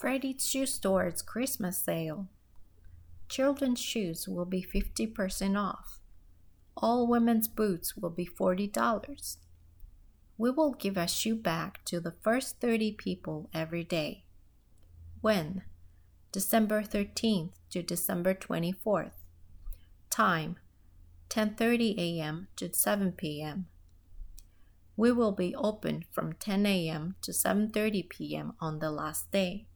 Freddy's Shoe Store's Christmas sale. Children's shoes will be 50% off. All women's boots will be $40. We will give a shoe bag to the first 30 people every day. When? December 13th to December 24th. Time, 10:30 a.m. to 7 p.m. We will be open from 10 a.m. to 7:30 p.m. on the last day.